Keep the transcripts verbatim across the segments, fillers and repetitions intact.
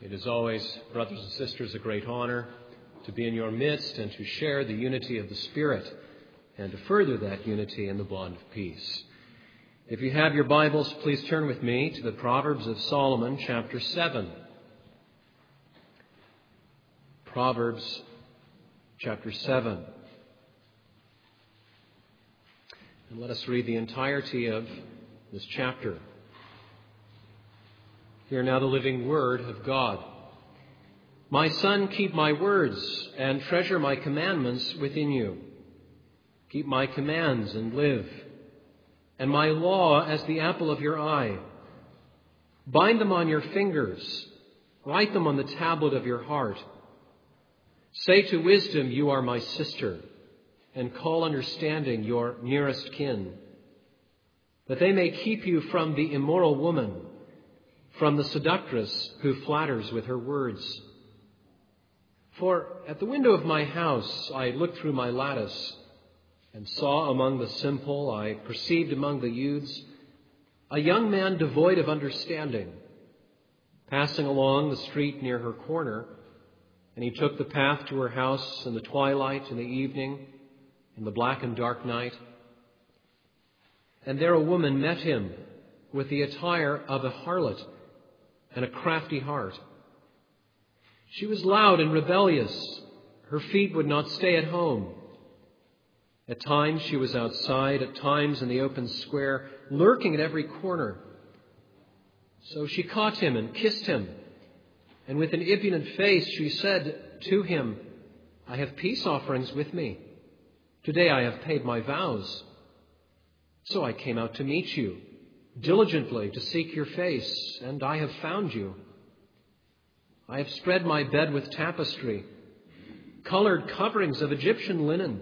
It is always, brothers and sisters, a great honor to be in your midst and to share the unity of the Spirit and to further that unity in the bond of peace. If you have your Bibles, please turn with me to the Proverbs of Solomon, chapter seven. Proverbs, chapter seven. And let us read the entirety of this chapter. Hear now the living word of God. My son, keep my words and treasure my commandments within you. Keep my commands and live, and my law as the apple of your eye. Bind them on your fingers, write them on the tablet of your heart. Say to wisdom, you are my sister, and call understanding your nearest kin, that they may keep you from the immoral woman, from the seductress who flatters with her words. For at the window of my house I looked through my lattice, and saw among the simple, I perceived among the youths, a young man devoid of understanding, passing along the street near her corner, and he took the path to her house in the twilight, in the evening, in the black and dark night. And there a woman met him with the attire of a harlot and a crafty heart. She was loud and rebellious. Her feet would not stay at home. At times she was outside, at times in the open square, lurking at every corner. So she caught him and kissed him, and with an impudent face she said to him, I have peace offerings with me. Today I have paid my vows. So I came out to meet you, diligently to seek your face, and I have found you. I have spread my bed with tapestry, colored coverings of Egyptian linen.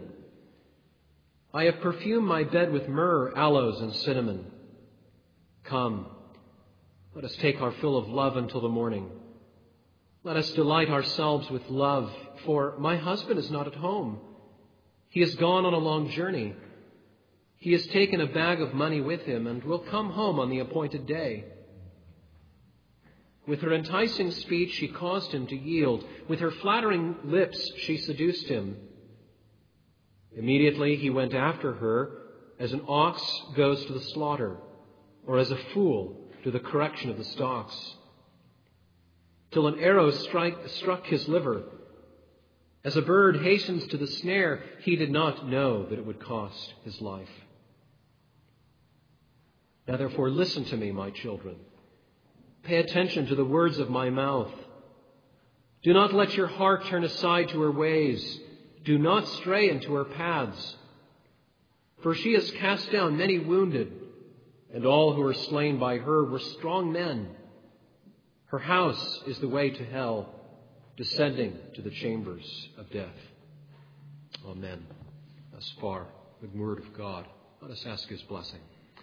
I have perfumed my bed with myrrh, aloes, and cinnamon. Come, let us take our fill of love until the morning. Let us delight ourselves with love, for my husband is not at home. He has gone on a long journey. He has taken a bag of money with him and will come home on the appointed day. With her enticing speech, she caused him to yield. With her flattering lips, she seduced him. Immediately he went after her as an ox goes to the slaughter, or as a fool to the correction of the stocks, till an arrow strike, struck his liver. As a bird hastens to the snare, he did not know that it would cost his life. Now therefore listen to me, my children. Pay attention to the words of my mouth. Do not let your heart turn aside to her ways. Do not stray into her paths. For she has cast down many wounded, and all who were slain by her were strong men. Her house is the way to hell, descending to the chambers of death. Amen. Thus far, the word of God. Let us ask his blessing.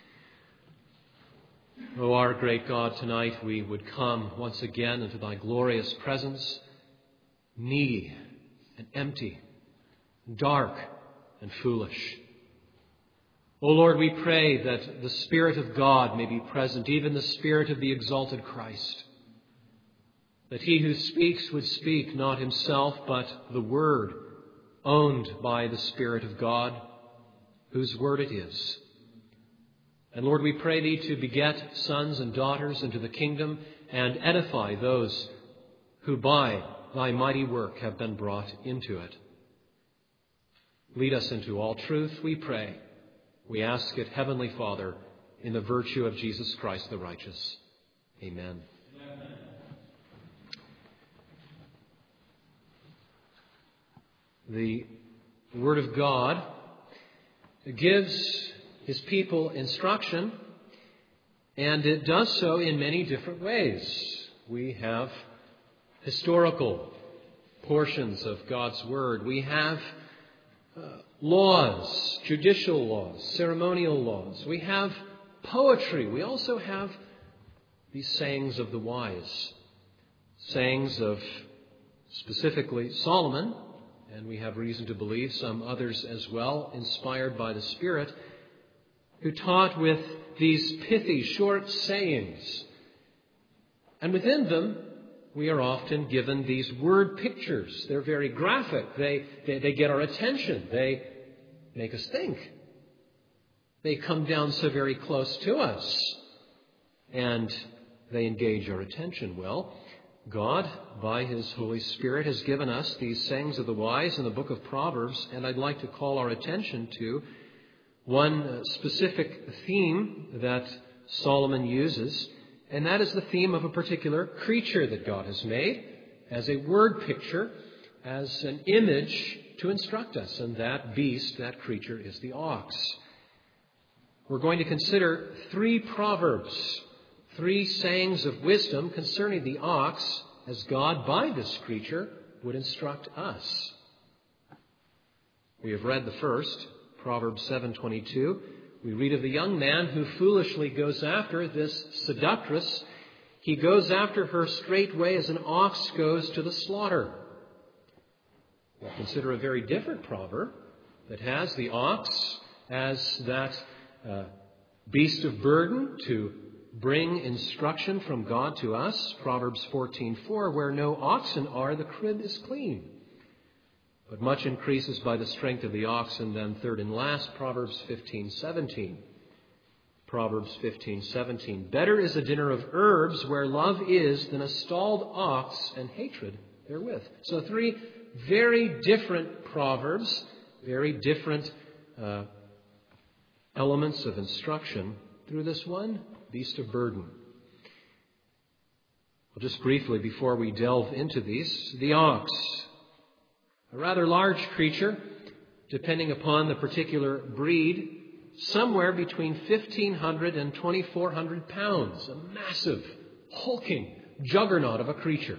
O our great God, tonight we would come once again into thy glorious presence, needy and empty, dark and foolish. O Lord, we pray that the Spirit of God may be present, even the Spirit of the exalted Christ, that he who speaks would speak not himself, but the Word, owned by the Spirit of God, whose word it is. And Lord, we pray thee to beget sons and daughters into the kingdom and edify those who by thy mighty work have been brought into it. Lead us into all truth, we pray. We ask it, Heavenly Father, in the virtue of Jesus Christ the righteous. Amen. Amen. The Word of God gives his people instruction, and it does so in many different ways. We have historical portions of God's Word. We have uh, laws, judicial laws, ceremonial laws. We have poetry. We also have these sayings of the wise, sayings of specifically Solomon, and we have reason to believe some others as well, inspired by the Spirit, who taught with these pithy, short sayings. And within them, we are often given these word pictures. They're very graphic. They, they, they get our attention. They make us think. They come down so very close to us. And they engage our attention. Well, God, by His Holy Spirit, has given us these sayings of the wise in the book of Proverbs, and I'd like to call our attention to one specific theme that Solomon uses, and that is the theme of a particular creature that God has made as a word picture, as an image to instruct us. And that beast, that creature, is the ox. We're going to consider three proverbs, three sayings of wisdom concerning the ox, as God, by this creature, would instruct us. We have read the first, Proverbs seven twenty-two. We read of the young man who foolishly goes after this seductress. He goes after her straightway as an ox goes to the slaughter. We'll consider a very different proverb that has the ox as that uh, beast of burden to bring instruction from God to us. Proverbs fourteen four, where no oxen are, the crib is clean. But much increases by the strength of the oxen. Then third and last, Proverbs fifteen seventeen. Proverbs fifteen seventeen. Better is a dinner of herbs where love is than a stalled ox and hatred therewith. So three very different proverbs, very different uh, elements of instruction through this one beast of burden. Well, just briefly before we delve into these, the ox. A rather large creature, depending upon the particular breed, somewhere between fifteen hundred and twenty-four hundred pounds. A massive, hulking juggernaut of a creature.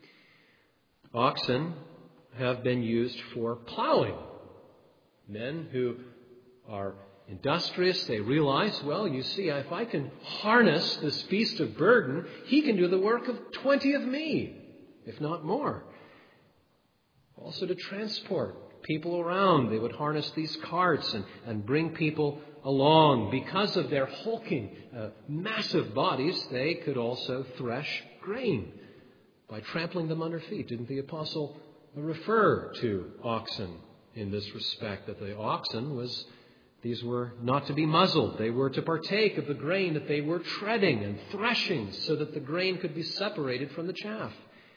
Oxen have been used for plowing. Men who are industrious, they realize, well, you see, if I can harness this beast of burden, he can do the work of twenty of me, if not more. Also to transport people around. They would harness these carts and, and bring people along. Because of their hulking, uh, massive bodies, they could also thresh grain by trampling them under feet. Didn't the apostle refer to oxen in this respect? That the oxen was, these were not to be muzzled. They were to partake of the grain that they were treading and threshing so that the grain could be separated from the chaff.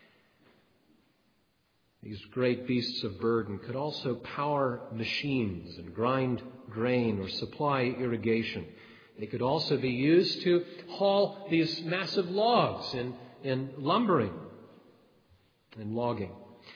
These great beasts of burden could also power machines and grind grain or supply irrigation. They could also be used to haul these massive logs in, in lumbering and logging.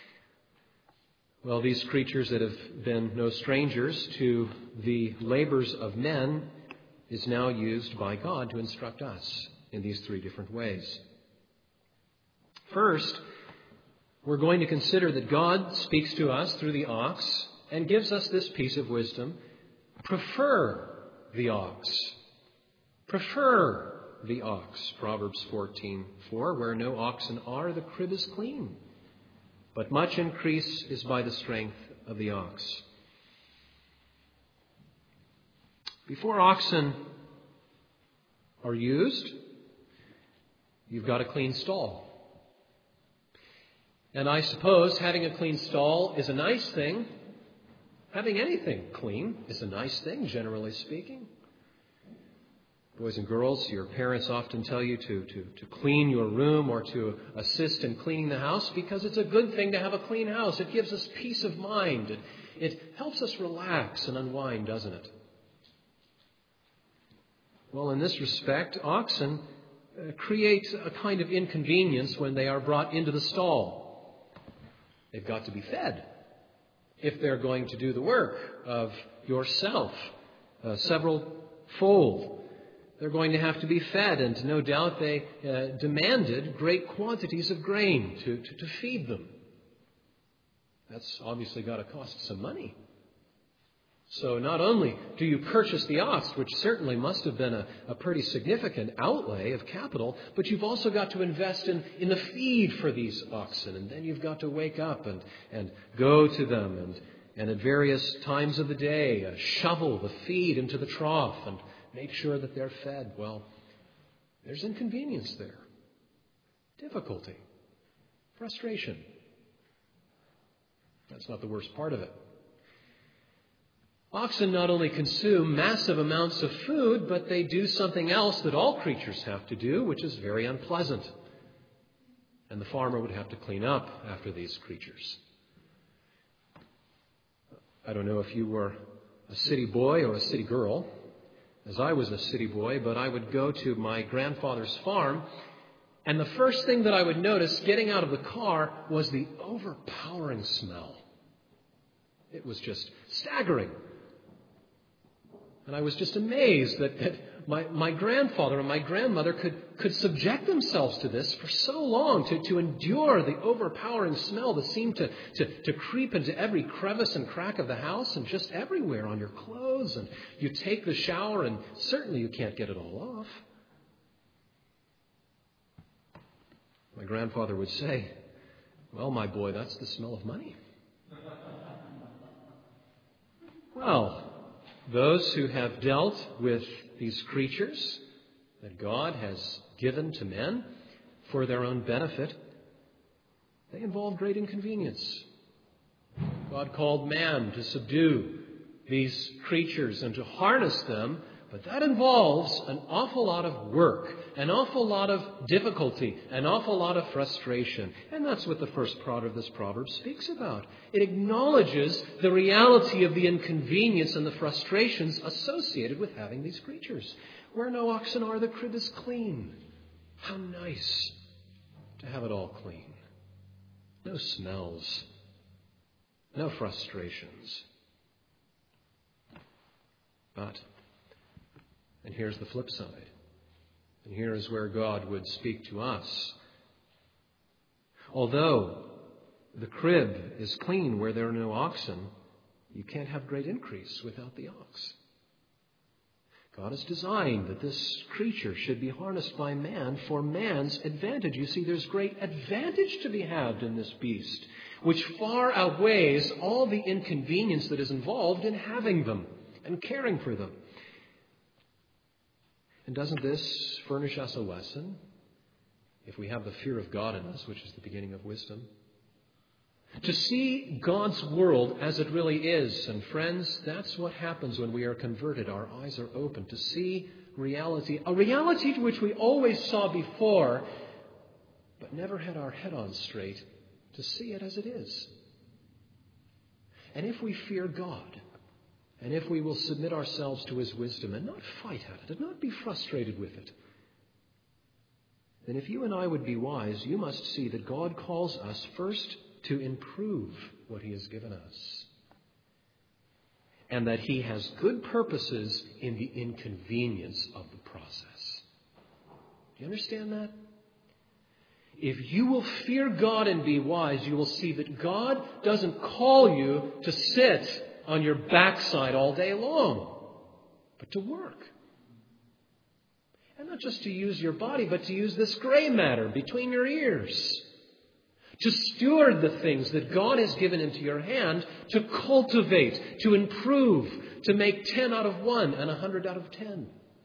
Well, these creatures that have been no strangers to the labors of men is now used by God to instruct us in these three different ways. First, we're going to consider that God speaks to us through the ox and gives us this piece of wisdom. Prefer the ox. Prefer the ox. Proverbs fourteen four, where no oxen are, the crib is clean. But much increase is by the strength of the ox. Before oxen are used, you've got a clean stall. And I suppose having a clean stall is a nice thing. Having anything clean is a nice thing, generally speaking. Boys and girls, your parents often tell you to, to, to clean your room or to assist in cleaning the house because it's a good thing to have a clean house. It gives us peace of mind. It, it helps us relax and unwind, doesn't it? Well, in this respect, oxen uh, create a kind of inconvenience when they are brought into the stall. They've got to be fed if they're going to do the work of yourself, uh, several fold. They're going to have to be fed, and no doubt they uh, demanded great quantities of grain to, to, to feed them. That's obviously got to cost some money. So not only do you purchase the ox, which certainly must have been a, a pretty significant outlay of capital, but you've also got to invest in, in the feed for these oxen. And then you've got to wake up and, and go to them and, and at various times of the day uh, shovel the feed into the trough and make sure that they're fed. Well, there's inconvenience there. Difficulty. Frustration. That's not the worst part of it. Oxen not only consume massive amounts of food, but they do something else that all creatures have to do, which is very unpleasant. And the farmer would have to clean up after these creatures. I don't know if you were a city boy or a city girl, as I was a city boy, but I would go to my grandfather's farm, and the first thing that I would notice getting out of the car was the overpowering smell. It was just staggering. And I was just amazed that, that my, my grandfather and my grandmother could, could subject themselves to this for so long, to, to endure the overpowering smell that seemed to, to, to creep into every crevice and crack of the house and just everywhere on your clothes. And you take the shower and certainly you can't get it all off. My grandfather would say, "Well, my boy, that's the smell of money." Well, those who have dealt with these creatures that God has given to men for their own benefit, they involve great inconvenience. God called man to subdue these creatures and to harness them, but that involves an awful lot of work, an awful lot of difficulty, an awful lot of frustration. And that's what the first part of this proverb speaks about. It acknowledges the reality of the inconvenience and the frustrations associated with having these creatures. Where no oxen are, the crib is clean. How nice to have it all clean. No smells, no frustrations. But And here's the flip side. And here is where God would speak to us. Although the crib is clean where there are no oxen, you can't have great increase without the ox. God has designed that this creature should be harnessed by man for man's advantage. You see, there's great advantage to be had in this beast, which far outweighs all the inconvenience that is involved in having them and caring for them. And doesn't this furnish us a lesson, if we have the fear of God in us, which is the beginning of wisdom? To see God's world as it really is. And friends, that's what happens when we are converted. Our eyes are open to see reality, a reality to which we always saw before, but never had our head on straight to see it as it is. And if we fear God, and if we will submit ourselves to His wisdom and not fight at it and not be frustrated with it, then if you and I would be wise, you must see that God calls us first to improve what He has given us, and that He has good purposes in the inconvenience of the process. Do you understand that? If you will fear God and be wise, you will see that God doesn't call you to sit on your backside all day long, but to work. And not just to use your body, but to use this gray matter between your ears. To steward the things that God has given into your hand, to cultivate, to improve, to make ten out of one and one hundred out of ten.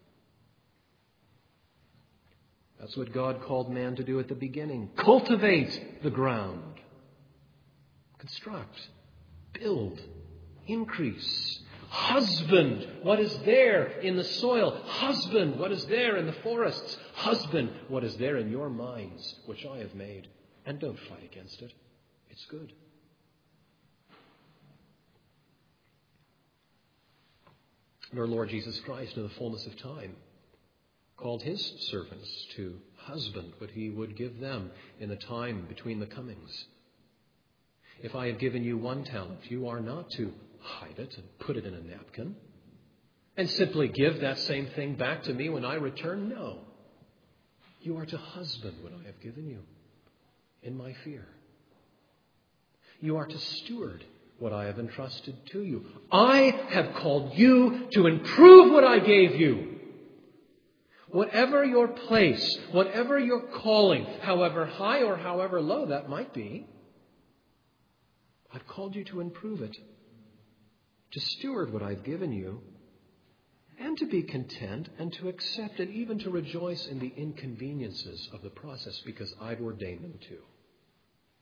That's what God called man to do at the beginning. Cultivate the ground. Construct. Build. Increase. Husband what is there in the soil. Husband what is there in the forests. Husband what is there in your minds, which I have made. And don't fight against it. It's good. And our Lord Jesus Christ, in the fullness of time, called His servants to husband what He would give them in the time between the comings. If I have given you one talent, you are not to hide it and put it in a napkin and simply give that same thing back to me when I return. No. You are to husband what I have given you in my fear. You are to steward what I have entrusted to you. I have called you to improve what I gave you. Whatever your place, whatever your calling, however high or however low that might be, I've called you to improve it, to steward what I've given you, and to be content and to accept it, even to rejoice in the inconveniences of the process, because I've ordained them to.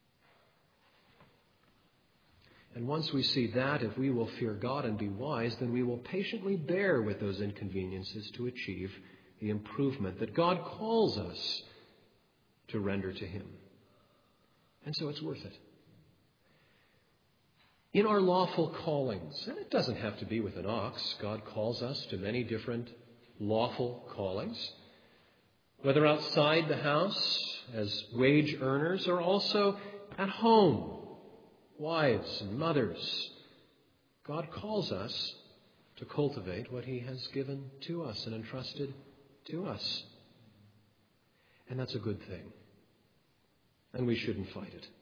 And once we see that, if we will fear God and be wise, then we will patiently bear with those inconveniences to achieve the improvement that God calls us to render to Him. And so it's worth it. In our lawful callings, and it doesn't have to be with an ox, God calls us to many different lawful callings, whether outside the house as wage earners or also at home, wives and mothers. God calls us to cultivate what He has given to us and entrusted to us. And that's a good thing. And we shouldn't fight it.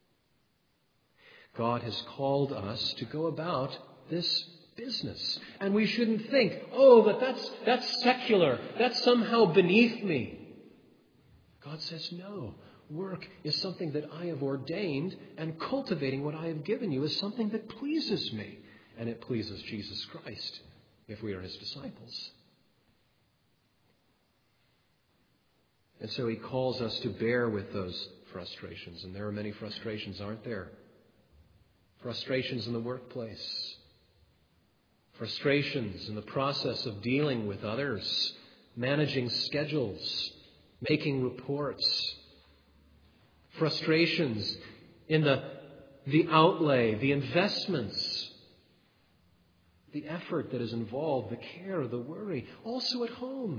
God has called us to go about this business. And we shouldn't think, oh, but that's, that's secular. That's somehow beneath me. God says, no. Work is something that I have ordained, and cultivating what I have given you is something that pleases me. And it pleases Jesus Christ if we are His disciples. And so He calls us to bear with those frustrations. And there are many frustrations, aren't there? Frustrations in the workplace. Frustrations in the process of dealing with others, managing schedules, making reports. Frustrations in the, the outlay, the investments, the effort that is involved, the care, the worry. Also at home.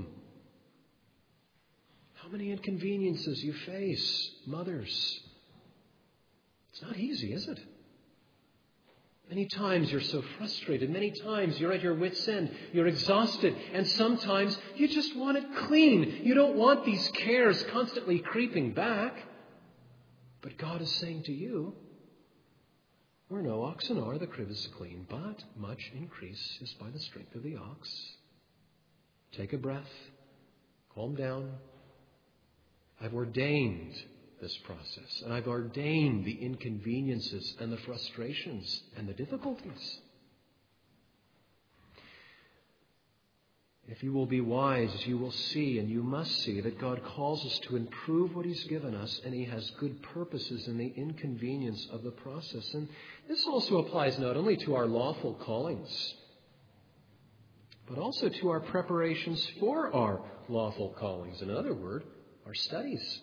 How many inconveniences you face, mothers. It's not easy, is it? Many times you're so frustrated. Many times you're at your wit's end. You're exhausted. And sometimes you just want it clean. You don't want these cares constantly creeping back. But God is saying to you, where no oxen are, the crib is clean, but much increase is by the strength of the ox. Take a breath. Calm down. I've ordained this process, and I've ordained the inconveniences and the frustrations and the difficulties. If you will be wise, you will see, and you must see, that God calls us to improve what He's given us, and He has good purposes in the inconvenience of the process. And this also applies not only to our lawful callings, but also to our preparations for our lawful callings. In other words, our studies.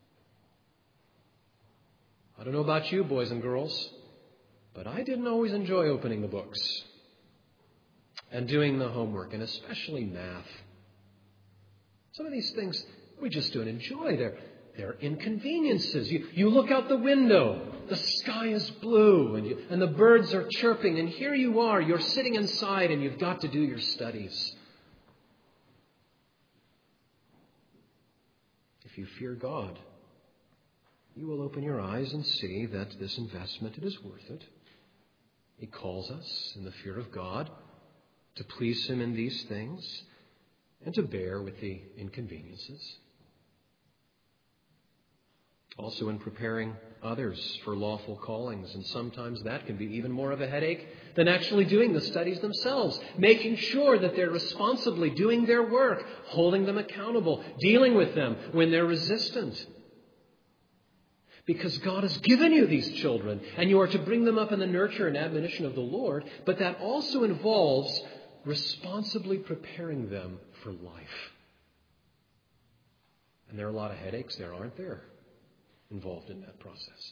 I don't know about you, boys and girls, but I didn't always enjoy opening the books and doing the homework, and especially math. Some of these things we just don't enjoy. They're, they're inconveniences. You, you look out the window, the sky is blue, and, you, and the birds are chirping, and here you are, you're sitting inside, and you've got to do your studies. If you fear God, you will open your eyes and see that this investment, it is worth it. He calls us in the fear of God to please Him in these things and to bear with the inconveniences. Also in preparing others for lawful callings, and sometimes that can be even more of a headache than actually doing the studies themselves, making sure that they're responsibly doing their work, holding them accountable, dealing with them when they're resistant. Because God has given you these children, and you are to bring them up in the nurture and admonition of the Lord, but that also involves responsibly preparing them for life. And there are a lot of headaches there, aren't there, involved in that process.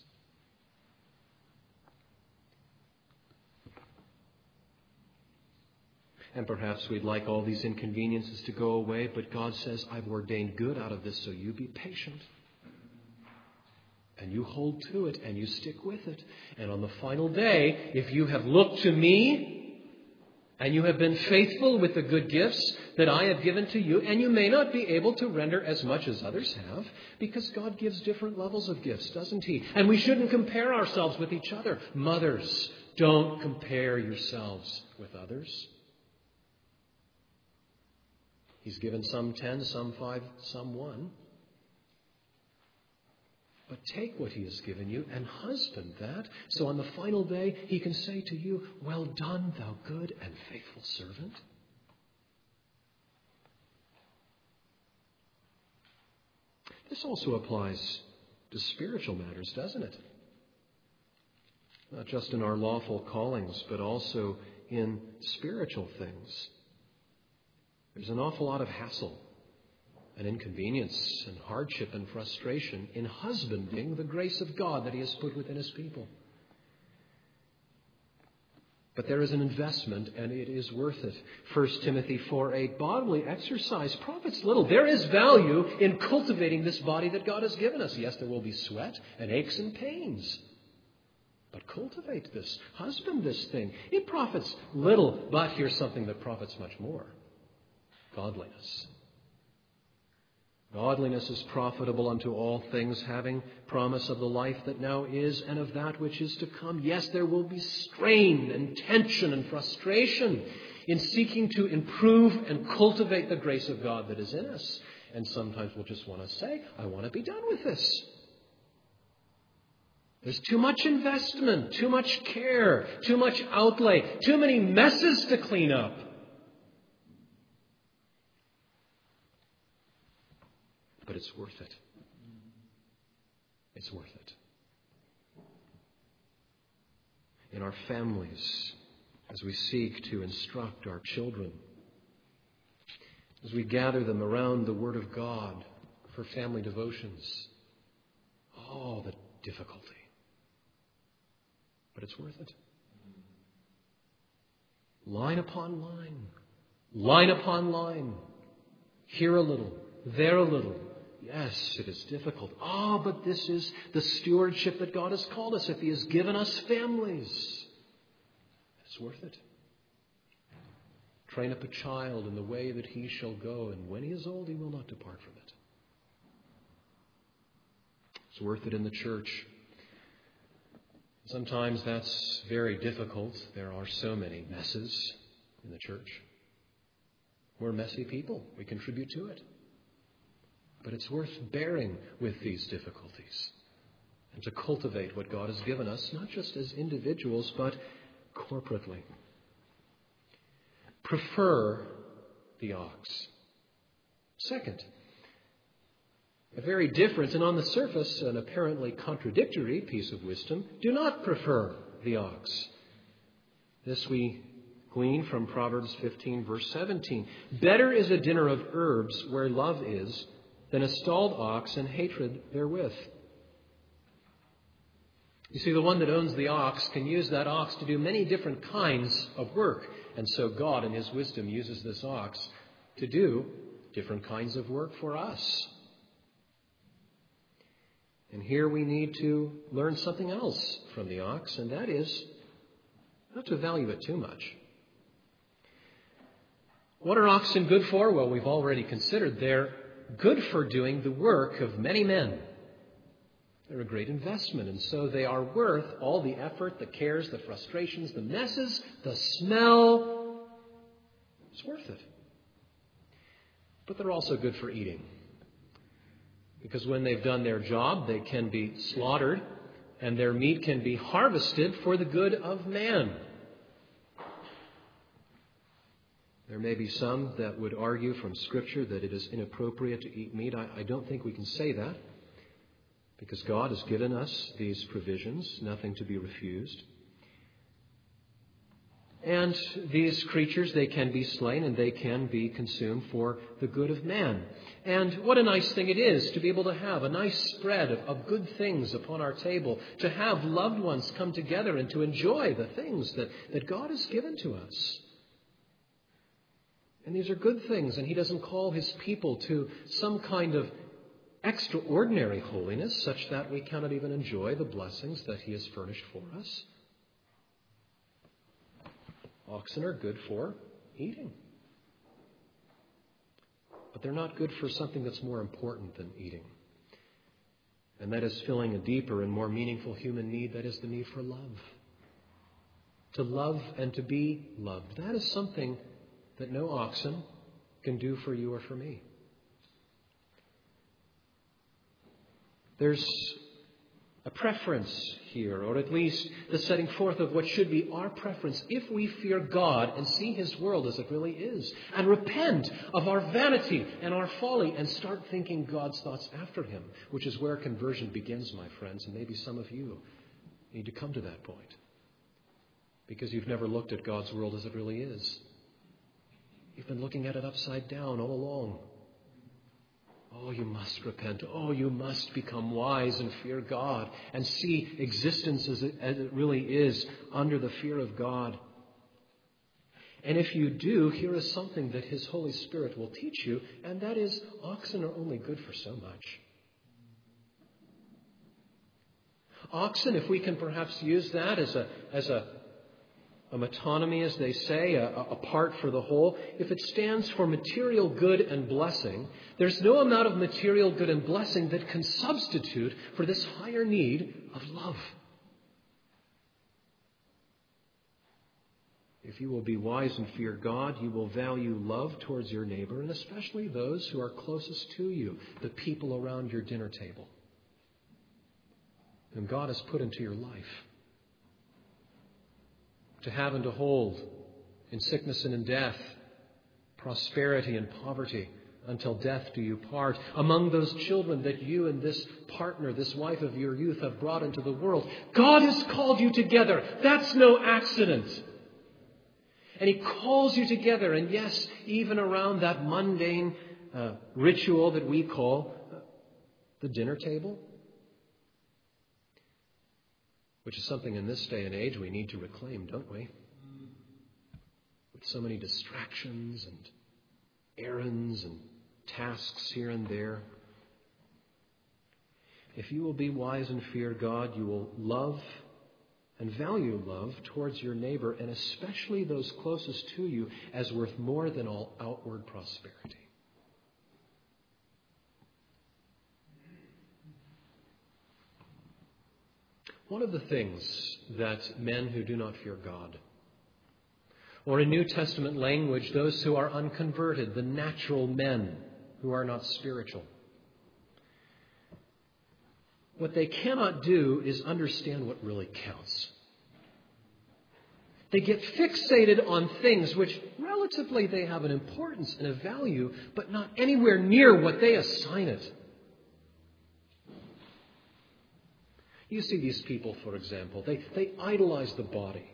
And perhaps we'd like all these inconveniences to go away, but God says, I've ordained good out of this, so you be patient. And you hold to it, and you stick with it. And on the final day, if you have looked to me, and you have been faithful with the good gifts that I have given to you, and you may not be able to render as much as others have, because God gives different levels of gifts, doesn't He? And we shouldn't compare ourselves with each other. Mothers, don't compare yourselves with others. He's given some ten, some five, some one. But take what He has given you and husband that, so on the final day He can say to you, well done, thou good and faithful servant. This also applies to spiritual matters, doesn't it? not just in our lawful callings, but also in spiritual things. There's an awful lot of hassle and inconvenience and hardship and frustration in husbanding the grace of God that He has put within His people. But there is an investment, and it is worth it. First Timothy four eight, bodily exercise profits little. There is value in cultivating this body that God has given us. Yes, there will be sweat and aches and pains. But cultivate this. Husband this thing. It profits little, but here's something that profits much more. Godliness. Godliness is profitable unto all things, having promise of the life that now is and of that which is to come. Yes, there will be strain and tension and frustration in seeking to improve and cultivate the grace of God that is in us. And sometimes we'll just want to say, I want to be done with this. There's too much investment, too much care, too much outlay, too many messes to clean up. But it's worth it. It's worth it. In our families, as we seek to instruct our children, as we gather them around the Word of God for family devotions, oh, the difficulty. But it's worth it. Line upon line, line upon line, here a little, there a little. Yes, it is difficult. Ah, oh, but this is the stewardship that God has called us. If He has given us families, it's worth it. Train up a child in the way that he shall go, and when he is old, he will not depart from it. It's worth it in the church. Sometimes that's very difficult. There are so many messes in the church. We're messy people. We contribute to it. But it's worth bearing with these difficulties and to cultivate what God has given us, not just as individuals, but corporately. Prefer the ox. Second, a very different and on the surface an apparently contradictory piece of wisdom. Do not prefer the ox. This we glean from Proverbs fifteen, verse seventeen. Better is a dinner of herbs where love is than a stalled ox and hatred therewith. You see, the one that owns the ox can use that ox to do many different kinds of work. And so God, in His wisdom, uses this ox to do different kinds of work for us. And here we need to learn something else from the ox, and that is not to value it too much. What are oxen good for? Well, we've already considered they're good for doing the work of many men. They're a great investment, and so they are worth all the effort, the cares, the frustrations, the messes, the smell. It's worth it. But they're also good for eating. Because when they've done their job, they can be slaughtered, and their meat can be harvested for the good of man. There may be some that would argue from Scripture that it is inappropriate to eat meat. I, I don't think we can say that, because God has given us these provisions, nothing to be refused. And these creatures, they can be slain and they can be consumed for the good of man. And what a nice thing it is to be able to have a nice spread of, of good things upon our table, to have loved ones come together and to enjoy the things that, that God has given to us. And these are good things, and He doesn't call His people to some kind of extraordinary holiness such that we cannot even enjoy the blessings that He has furnished for us. Oxen are good for eating. But they're not good for something that's more important than eating. And that is filling a deeper and more meaningful human need, that is the need for love. To love and to be loved. That is something that no oxen can do for you or for me. There's a preference here, or at least the setting forth of what should be our preference if we fear God and see His world as it really is, and repent of our vanity and our folly and start thinking God's thoughts after Him, which is where conversion begins, my friends, and maybe some of you You need to come to that point because you've never looked at God's world as it really is. You've been looking at it upside down all along. Oh, you must repent. Oh, you must become wise and fear God and see existence as it, as it really is under the fear of God. And if you do, here is something that His Holy Spirit will teach you, and that is oxen are only good for so much. Oxen, if we can perhaps use that as a as a, a metonymy, as they say, a, a part for the whole, if it stands for material good and blessing, there's no amount of material good and blessing that can substitute for this higher need of love. If you will be wise and fear God, you will value love towards your neighbor, and especially those who are closest to you, the people around your dinner table, whom God has put into your life. To have and to hold in sickness and in death, prosperity and poverty, until death do you part. Among those children that you and this partner, this wife of your youth, have brought into the world, God has called you together. That's no accident. And He calls you together. And yes, even around that mundane uh, ritual that we call uh, the dinner table, which is something in this day and age we need to reclaim, don't we? With so many distractions and errands and tasks here and there. If you will be wise and fear God, you will love and value love towards your neighbor, and especially those closest to you, as worth more than all outward prosperity. One of the things that men who do not fear God, or in New Testament language, those who are unconverted, the natural men who are not spiritual, what they cannot do is understand what really counts. They get fixated on things which relatively they have an importance and a value, but not anywhere near what they assign it. You see these people, for example, they, they idolize the body.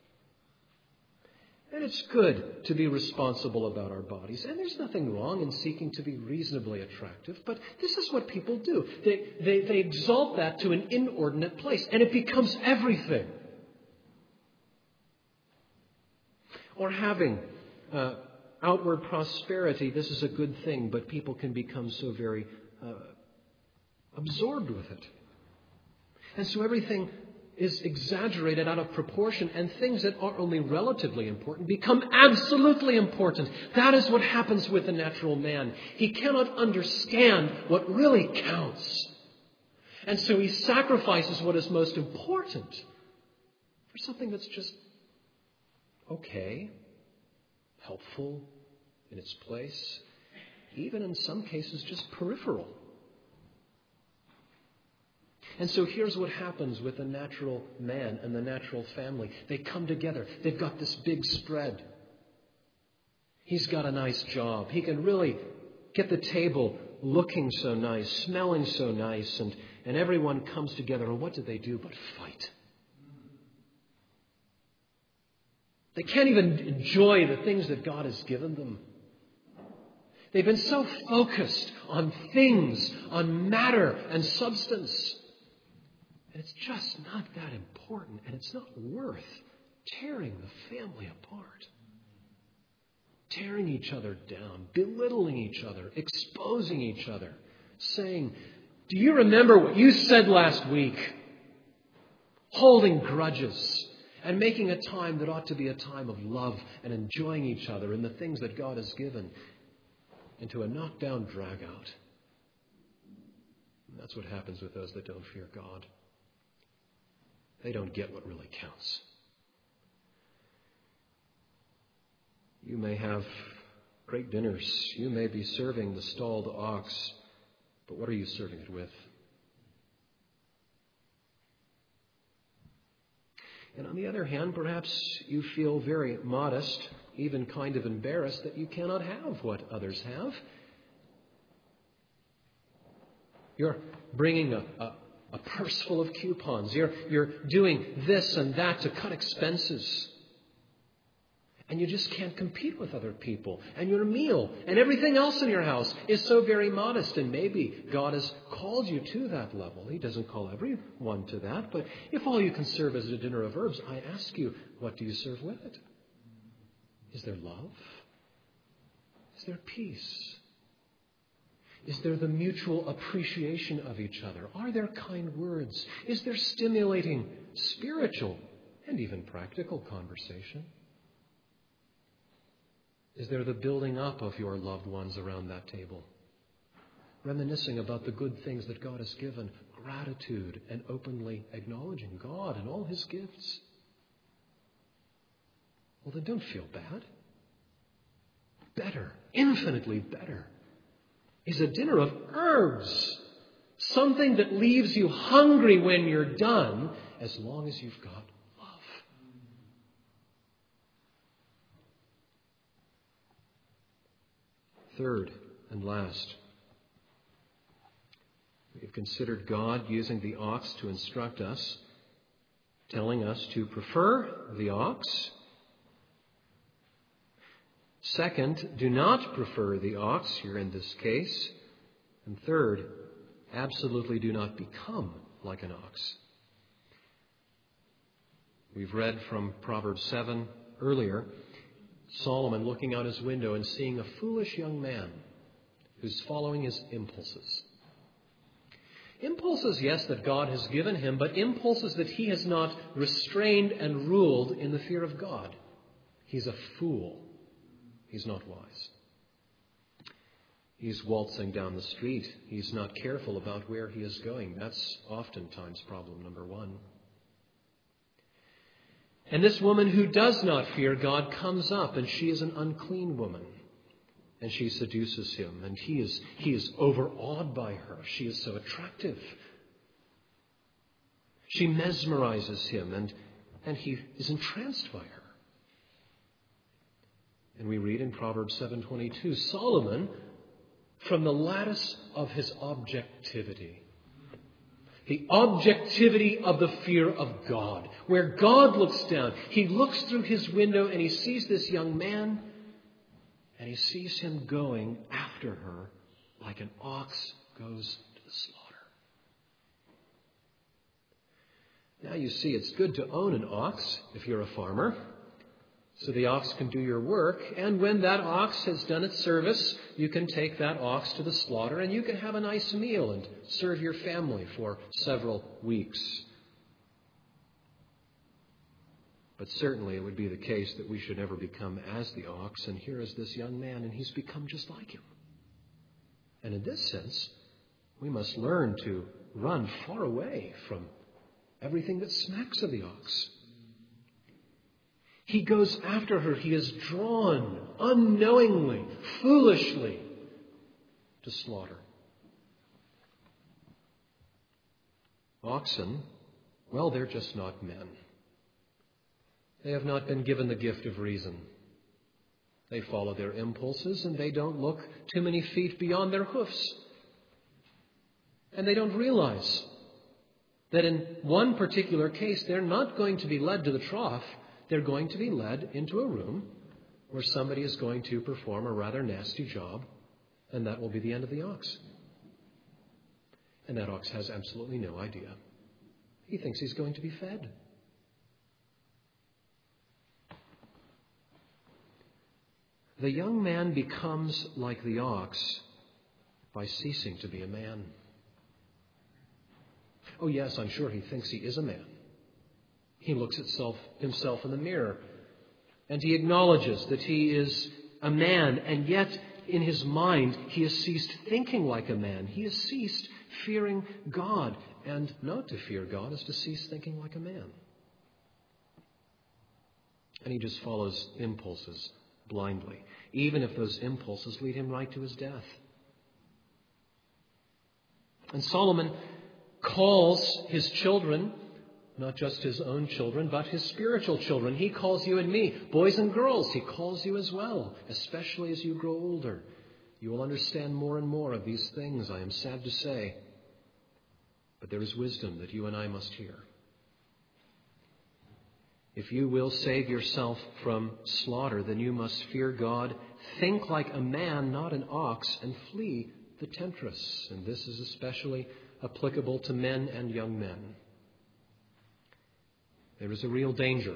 And it's good to be responsible about our bodies. And there's nothing wrong in seeking to be reasonably attractive. But this is what people do. They, they, they exalt that to an inordinate place. And it becomes everything. Or having uh, outward prosperity, this is a good thing. But people can become so very uh, absorbed with it. And so everything is exaggerated out of proportion, and things that are only relatively important become absolutely important. That is what happens with the natural man. He cannot understand what really counts. And so he sacrifices what is most important for something that's just okay, helpful, in its place, even in some cases just peripheral. And so here's what happens with the natural man and the natural family. They come together. They've got this big spread. He's got a nice job. He can really get the table looking so nice, smelling so nice, and, and everyone comes together. And what do they do but fight? They can't even enjoy the things that God has given them. They've been so focused on things, on matter and substance. And it's just not that important, and it's not worth tearing the family apart. Tearing each other down, belittling each other, exposing each other, saying, "Do you remember what you said last week?" Holding grudges and making a time that ought to be a time of love and enjoying each other and the things that God has given into a knockdown drag-out. And that's what happens with those that don't fear God. They don't get what really counts. You may have great dinners. You may be serving the stalled ox, but what are you serving it with? And on the other hand, perhaps you feel very modest, even kind of embarrassed that you cannot have what others have. You're bringing a, a a purse full of coupons. You're, you're doing this and that to cut expenses. And you just can't compete with other people. And your meal and everything else in your house is so very modest. And maybe God has called you to that level. He doesn't call everyone to that. But if all you can serve is a dinner of herbs, I ask you, what do you serve with it? Is there love? Is there peace? Is there the mutual appreciation of each other? Are there kind words? Is there stimulating spiritual and even practical conversation? Is there the building up of your loved ones around that table? Reminiscing about the good things that God has given, gratitude, and openly acknowledging God and all His gifts. Well, then don't feel bad. Better, infinitely better, is a dinner of herbs. Something that leaves you hungry when you're done, as long as you've got love. Third and last, we've considered God using the ox to instruct us, telling us to prefer the ox. Second, do not prefer the ox here in this case. And third, absolutely do not become like an ox. We've read from Proverbs seven earlier, Solomon looking out his window and seeing a foolish young man who's following his impulses. Impulses, yes, that God has given him, but impulses that he has not restrained and ruled in the fear of God. He's a fool. He's not wise. He's waltzing down the street. He's not careful about where he is going. That's oftentimes problem number one. And this woman who does not fear God comes up, and she is an unclean woman. And she seduces him, and he is, he is overawed by her. She is so attractive. She mesmerizes him, and, and he is entranced by her. And we read in Proverbs seven twenty-two, Solomon, from the lattice of his objectivity, the objectivity of the fear of God, where God looks down, he looks through his window and he sees this young man, and he sees him going after her like an ox goes to the slaughter. Now you see, it's good to own an ox if you're a farmer, so the ox can do your work. And when that ox has done its service, you can take that ox to the slaughter and you can have a nice meal and serve your family for several weeks. But certainly it would be the case that we should never become as the ox. And here is this young man, and he's become just like him. And in this sense, we must learn to run far away from everything that smacks of the ox. He goes after her. He is drawn unknowingly, foolishly to slaughter. Oxen, well, they're just not men. They have not been given the gift of reason. They follow their impulses, and they don't look too many feet beyond their hoofs. And they don't realize that in one particular case, they're not going to be led to the trough. They're going to be led into a room where somebody is going to perform a rather nasty job, and that will be the end of the ox. And that ox has absolutely no idea. He thinks he's going to be fed. The young man becomes like the ox by ceasing to be a man. Oh yes, I'm sure he thinks he is a man. He looks at self, himself in the mirror, and he acknowledges that he is a man, and yet in his mind he has ceased thinking like a man. He has ceased fearing God, and not to fear God is to cease thinking like a man. And he just follows impulses blindly, even if those impulses lead him right to his death. And Solomon calls his children, not just his own children, but his spiritual children. He calls you and me, boys and girls. He calls you as well, especially as you grow older. You will understand more and more of these things, I am sad to say. But there is wisdom that you and I must hear. If you will save yourself from slaughter, then you must fear God, think like a man, not an ox, and flee the temptress. And this is especially applicable to men and young men. There is a real danger,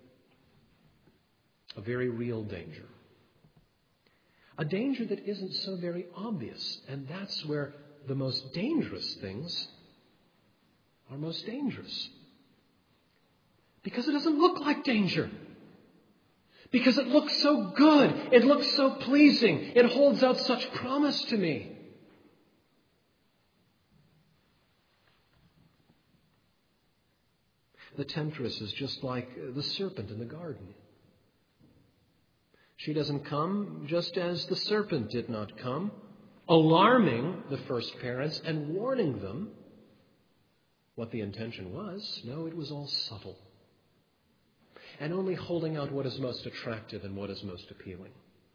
a very real danger. A danger that isn't so very obvious, and that's where the most dangerous things are most dangerous. Because it doesn't look like danger. Because it looks so good. It looks so pleasing. It holds out such promise to me. The temptress is just like the serpent in the garden. She doesn't come just as the serpent did not come, alarming the first parents and warning them what the intention was. No, it was all subtle. And only holding out what is most attractive and what is most appealing.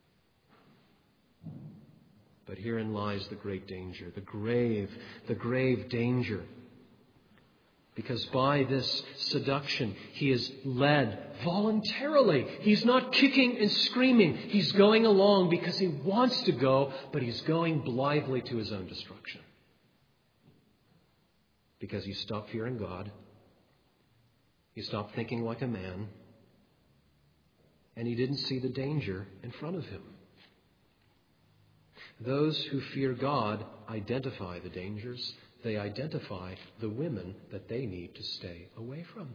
But herein lies the great danger, the grave, the grave danger. Because by this seduction, he is led voluntarily. He's not kicking and screaming. He's going along because he wants to go, but he's going blithely to his own destruction. Because he stopped fearing God. He stopped thinking like a man. And he didn't see the danger in front of him. Those who fear God identify the dangers. They identify the women that they need to stay away from.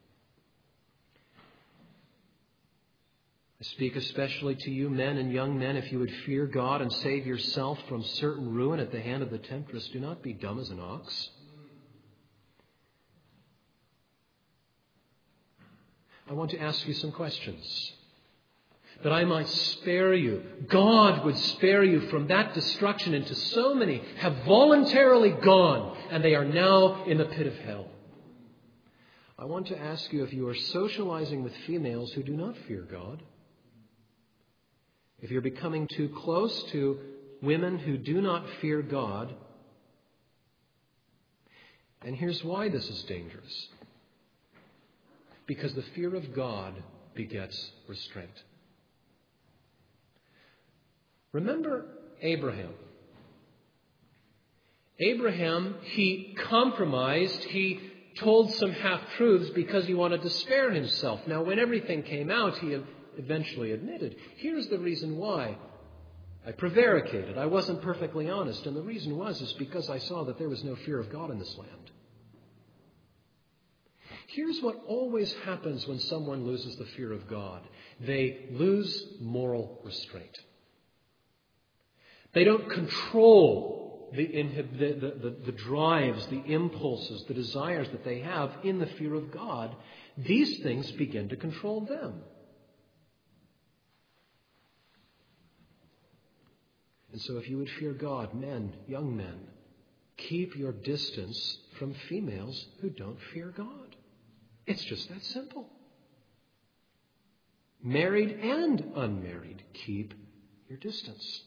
I speak especially to you men and young men. If you would fear God and save yourself from certain ruin at the hand of the temptress, do not be dumb as an ox. I want to ask you some questions, that I might spare you. God would spare you from that destruction into so many have voluntarily gone, and they are now in the pit of hell. I want to ask you if you are socializing with females who do not fear God, if you're becoming too close to women who do not fear God. And here's why this is dangerous. Because the fear of God begets restraint. Remember Abraham. Abraham, he compromised. He told some half-truths because he wanted to spare himself. Now, when everything came out, he eventually admitted, here's the reason why. I prevaricated. I wasn't perfectly honest. And the reason was is because I saw that there was no fear of God in this land. Here's what always happens when someone loses the fear of God. They lose moral restraint. They don't control the, inhib- the, the, the, the drives, the impulses, the desires that they have in the fear of God. These things begin to control them. And so if you would fear God, men, young men, keep your distance from females who don't fear God. It's just that simple. Married and unmarried, keep your distance.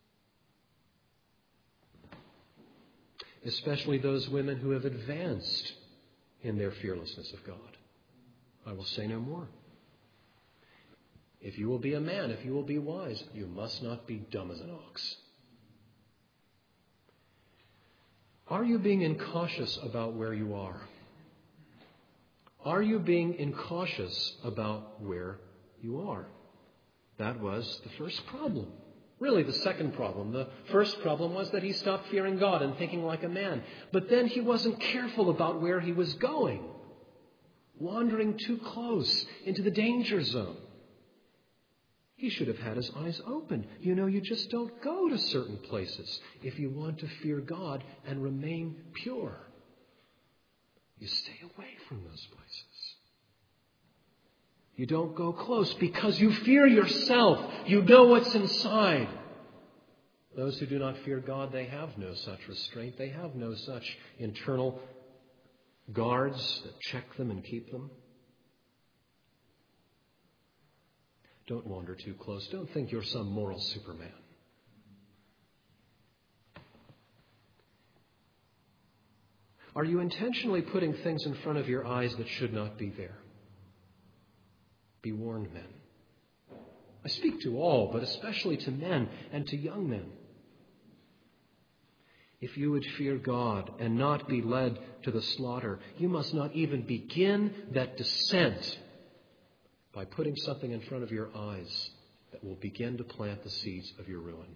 Especially those women who have advanced in their fearlessness of God. I will say no more. If you will be a man, if you will be wise, you must not be dumb as an ox. Are you being incautious about where you are? Are you being incautious about where you are? That was the first problem. Really, the second problem. The first problem was that he stopped fearing God and thinking like a man. But then he wasn't careful about where he was going, wandering too close into the danger zone. He should have had his eyes open. You know, you just don't go to certain places if you want to fear God and remain pure. You stay away from those places. You don't go close because you fear yourself. You know what's inside. Those who do not fear God, they have no such restraint. They have no such internal guards that check them and keep them. Don't wander too close. Don't think you're some moral Superman. Are you intentionally putting things in front of your eyes that should not be there? Be warned, men. I speak to all, but especially to men and to young men. If you would fear God and not be led to the slaughter, you must not even begin that descent by putting something in front of your eyes that will begin to plant the seeds of your ruin.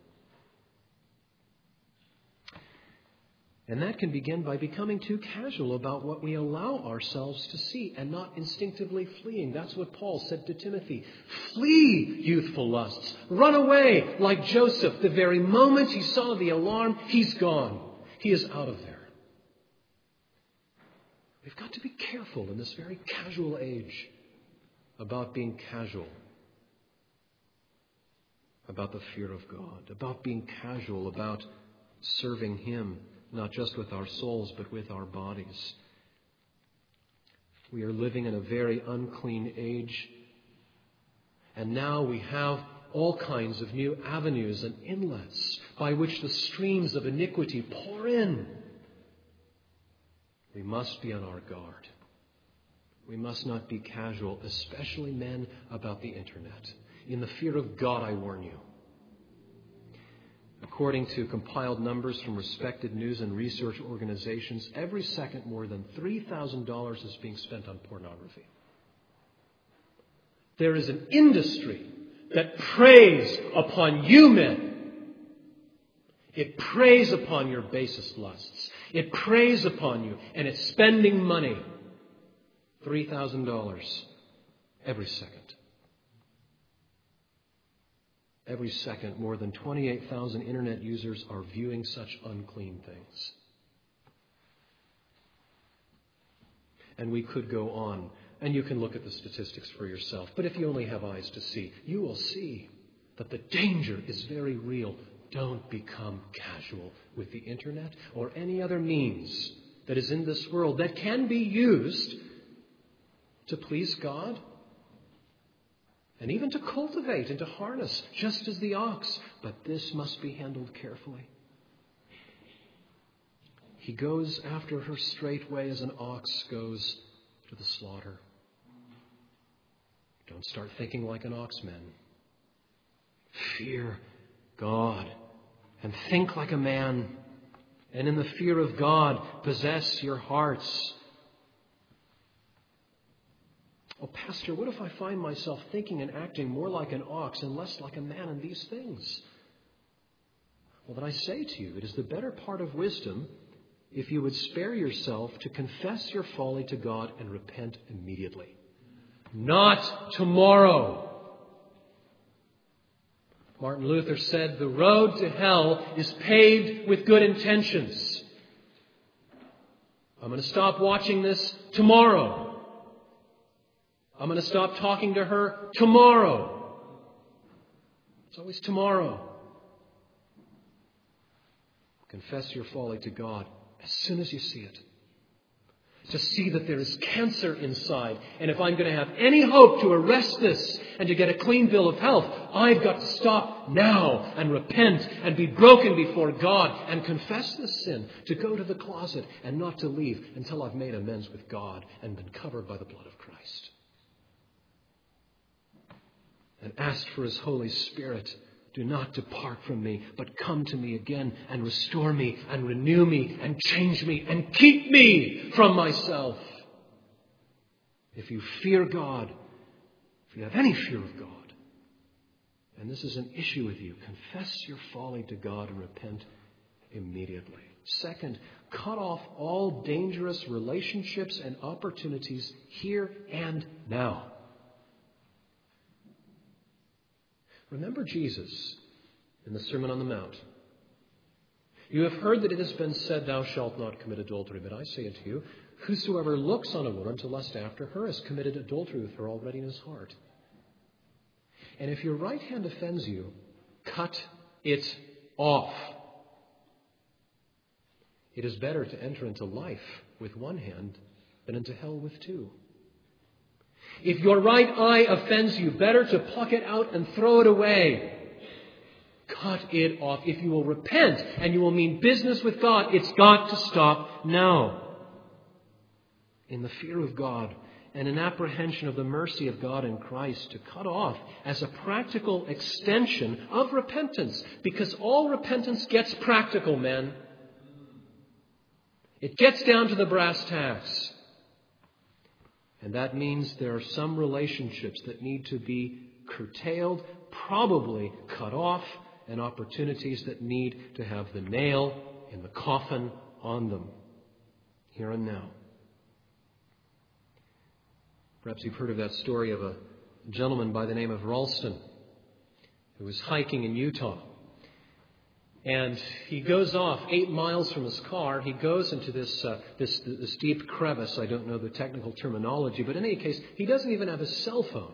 And that can begin by becoming too casual about what we allow ourselves to see and not instinctively fleeing. That's what Paul said to Timothy. Flee youthful lusts. Run away like Joseph. The very moment he saw the alarm, he's gone. He is out of there. We've got to be careful in this very casual age about being casual about the fear of God, about being casual about serving Him, not just with our souls, but with our bodies. We are living in a very unclean age. And now we have all kinds of new avenues and inlets by which the streams of iniquity pour in. We must be on our guard. We must not be casual, especially men, about the internet. In the fear of God, I warn you. According to compiled numbers from respected news and research organizations, every second more than three thousand dollars is being spent on pornography. There is an industry that preys upon you men. It preys upon your basest lusts. It preys upon you, and it's spending money. three thousand dollars every second. Every second, more than twenty-eight thousand internet users are viewing such unclean things. And we could go on, and you can look at the statistics for yourself. But if you only have eyes to see, you will see that the danger is very real. Don't become casual with the internet or any other means that is in this world that can be used to please God and even to cultivate and to harness, just as the ox. But this must be handled carefully. He goes after her straightway as an ox goes to the slaughter. Don't start thinking like an ox, men. Fear God and think like a man. And in the fear of God, possess your hearts. Oh, Pastor, what if I find myself thinking and acting more like an ox and less like a man in these things? Well, then I say to you, it is the better part of wisdom if you would spare yourself to confess your folly to God and repent immediately. Not tomorrow. Martin Luther said, the road to hell is paved with good intentions. I'm going to stop watching this tomorrow. I'm going to stop talking to her tomorrow. It's always tomorrow. Confess your folly to God as soon as you see it. To see that there is cancer inside. And if I'm going to have any hope to arrest this and to get a clean bill of health, I've got to stop now and repent and be broken before God and confess this sin. To go to the closet and not to leave until I've made amends with God and been covered by the blood of Christ. And asked for His Holy Spirit. Do not depart from me, but come to me again and restore me and renew me and change me and keep me from myself. If you fear God, if you have any fear of God, and this is an issue with you, confess your folly to God and repent immediately. Second, cut off all dangerous relationships and opportunities here and now. Remember Jesus in the Sermon on the Mount. You have heard that it has been said, thou shalt not commit adultery. But I say unto you, whosoever looks on a woman to lust after her has committed adultery with her already in his heart. And if your right hand offends you, cut it off. It is better to enter into life with one hand than into hell with two. If your right eye offends you, better to pluck it out and throw it away. Cut it off. If you will repent and you will mean business with God, it's got to stop now. in the fear of God and in apprehension of the mercy of God in Christ, to cut off as a practical extension of repentance. Because all repentance gets practical, men. It gets down to the brass tacks. And that means there are some relationships that need to be curtailed, probably cut off, and opportunities that need to have the nail in the coffin on them, here and now. Perhaps you've heard of that story of a gentleman by the name of Ralston who was hiking in Utah. And he goes off eight miles from his car. He goes into this, uh, this, this deep crevice. I don't know the technical terminology, but in any case, he doesn't even have his cell phone.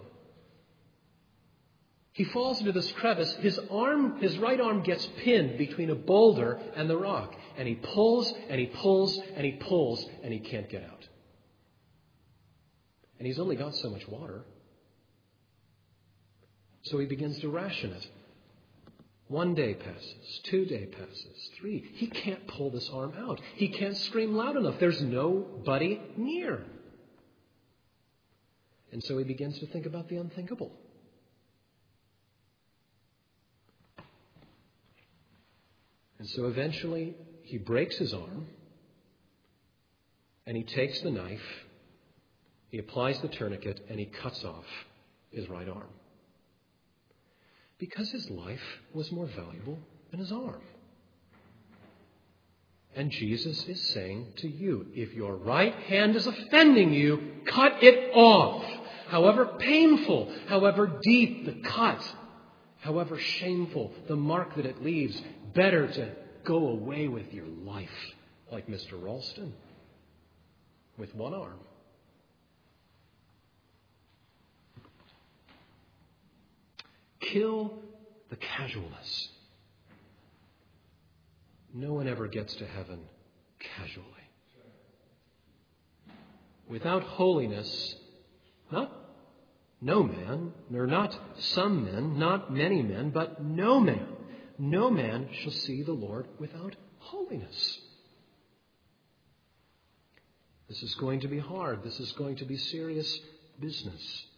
He falls into this crevice. His arm, his right arm gets pinned between a boulder and the rock. And he pulls and he pulls and he pulls and he can't get out. And he's only got so much water. So he begins to ration it. One day passes, two day passes, three. He can't pull this arm out. He can't scream loud enough. There's nobody near. And so he begins to think about the unthinkable. And so eventually he breaks his arm and he takes the knife, he applies the tourniquet, and he cuts off his right arm. Because his life was more valuable than his arm. And Jesus is saying to you, if your right hand is offending you, cut it off. However painful, however deep the cut, however shameful the mark that it leaves, better to go away with your life, like Mister Ralston, with one arm. Kill the casualness. No one ever gets to heaven casually. Without holiness, not no man, nor not some men, not many men, but no man, no man shall see the Lord without holiness. This is going to be hard. This is going to be serious business.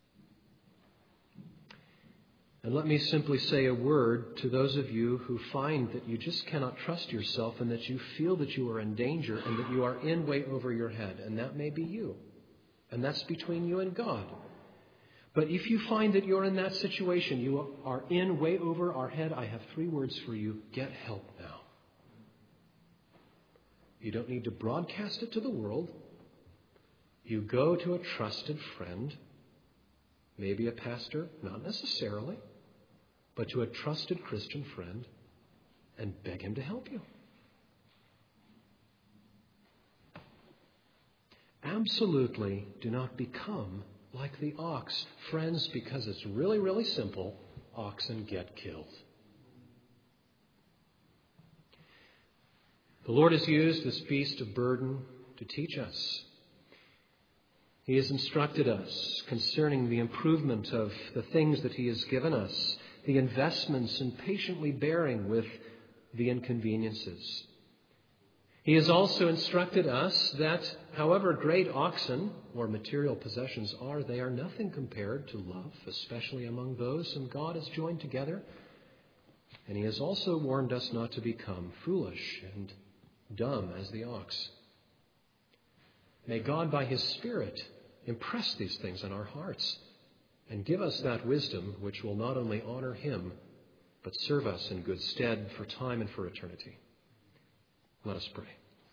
And let me simply say a word to those of you who find that you just cannot trust yourself and that you feel that you are in danger and that you are in way over your head. And that may be you. And that's between you and God. But if you find that you're in that situation, you are in way over our head, I have three words for you. Get help now. You don't need to broadcast it to the world. You go to a trusted friend, maybe a pastor, not necessarily, but to a trusted Christian friend, and beg him to help you. Absolutely do not become like the ox. Friends, because it's really, really simple, oxen get killed. The Lord has used this beast of burden to teach us. He has instructed us concerning the improvement of the things that He has given us, the investments in patiently bearing with the inconveniences. He has also instructed us that however great oxen or material possessions are, they are nothing compared to love, especially among those whom God has joined together. And He has also warned us not to become foolish and dumb as the ox. May God, by His Spirit, impress these things in our hearts and give us that wisdom which will not only honor Him, but serve us in good stead for time and for eternity. Let us pray.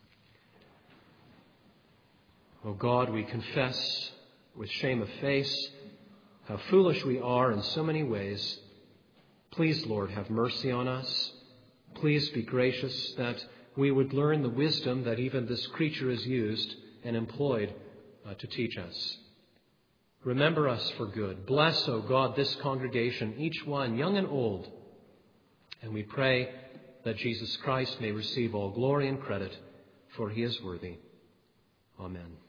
O God, we confess with shame of face how foolish we are in so many ways. Please, Lord, have mercy on us. Please be gracious that we would learn the wisdom that even this creature is used and employed uh, to teach us. Remember us for good. Bless, O God, this congregation, each one, young and old. And we pray that Jesus Christ may receive all glory and credit, for He is worthy. Amen.